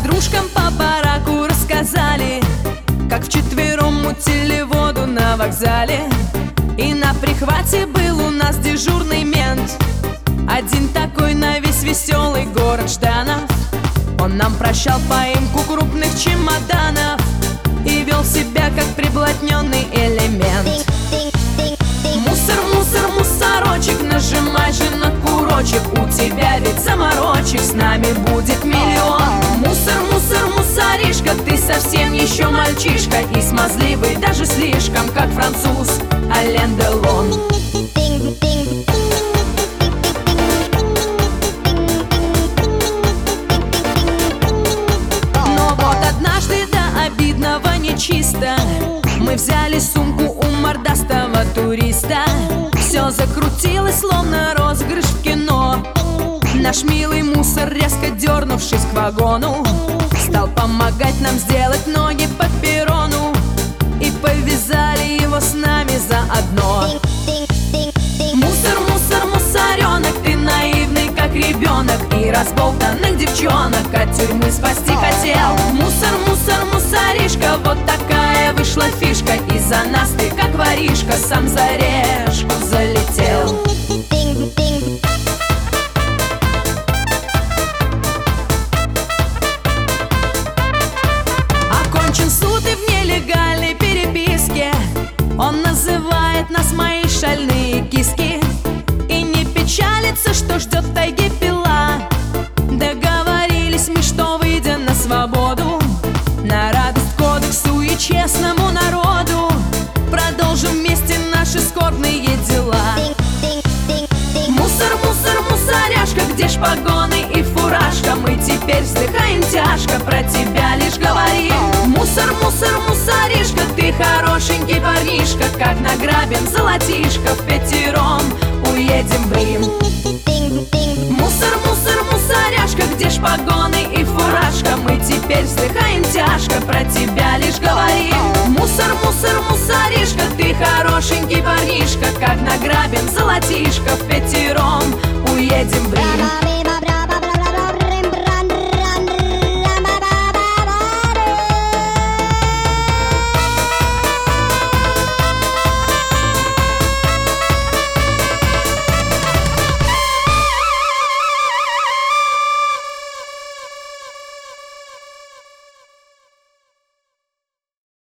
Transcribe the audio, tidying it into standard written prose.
Подружкам по бараку рассказали, как вчетвером мутили воду на вокзале. И на прихвате был у нас дежурный мент, один такой на весь веселый город Жданов. Он нам прощал поимку крупных чемоданов и вел себя как приблотненный элемент. Мусор, мусор, мусорочек, нажимай же на курочек, у тебя ведь заморочек, с нами будет миллион. Мусор, мусор, мусоришка, ты совсем еще мальчишка и смазливый даже слишком, как француз Ален Делон. Но вот однажды до обидного нечисто мы взяли сумку у мордастого туриста. Все закрутилось, словно розыгрыш в кино. Наш милый мусор, резко дернувшись к вагону, стал помогать нам сделать ноги по перрону. И повязали его с нами заодно. Мусор, мусор, мусоренок, ты наивный, как ребенок, и разболтанных девчонок от тюрьмы спасти хотел. Мусор, мусор, мусоришка, вот такая вышла фишка. Из-за нас ты, как воришка, сам за решку залетел. Окончен суд и в нелегальной переписке он называет нас мои шальные киски. И не печалится, что ждет в тайге пила. Договорились мы, что выйдя на свободу, на радость кодексу и честному народу, продолжим вместе наши скорбные дела. Мусор, мусор, мусоряшка, где ж погоны и фуражка? Мы теперь вздыхаем тяжко, про тебя лишь говорим. Мусор, мусор, мусоришка, ты хорошенький парнишка, как награбим золотишко, впятером уедем в Рим. Мусор, мусор, мусоряшка, где ж погоны и фуражка? Мы теперь вздыхаем тяжко, про тебя лишь говорим. Мусор, мусор, мусоришка, ты хорошенький парнишка, как награбим золотишко, впятером уедем в Рим.